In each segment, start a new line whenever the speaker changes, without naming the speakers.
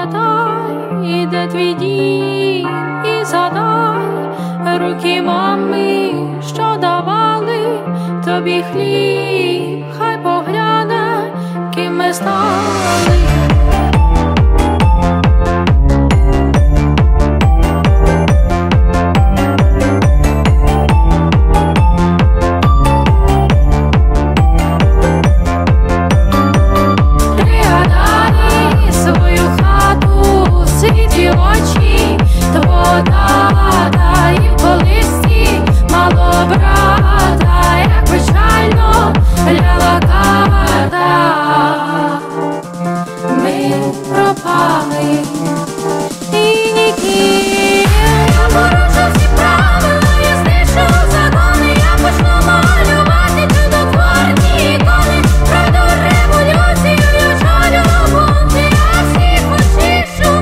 пам'ятай, де твій дім, і згадай руки мами, що давали тобі хліб, хай погляне, ким ми стали. Світлі очі твого тата, і в колисці мало брата, як печально ляла карта. Ми пропали і ніким. Я порушив всі правила, я знищу закони, я почну малювати чудотворні ікони. Пройду революцію, я чолю бунти, я всіх очищу.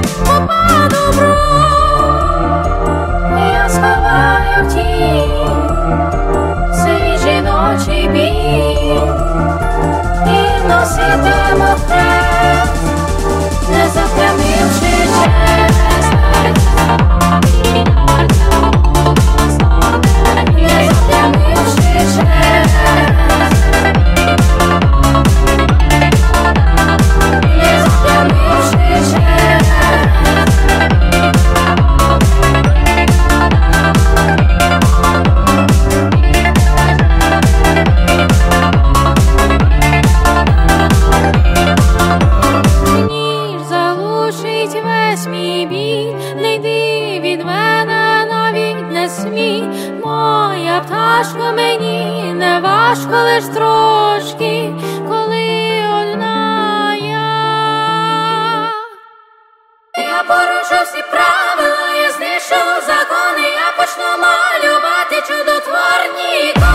Я сховаю в тінь свій жіночий біль і носитиму хрест, не заплямивши честь, не заплямивши честь. Весь мій біль, не йди від мене, навіть не смій. Моя пташко, мені не важко, лиш трошки, коли одна я порушу всі правила, я знищу закони, я почну малювати чудотворні ікони.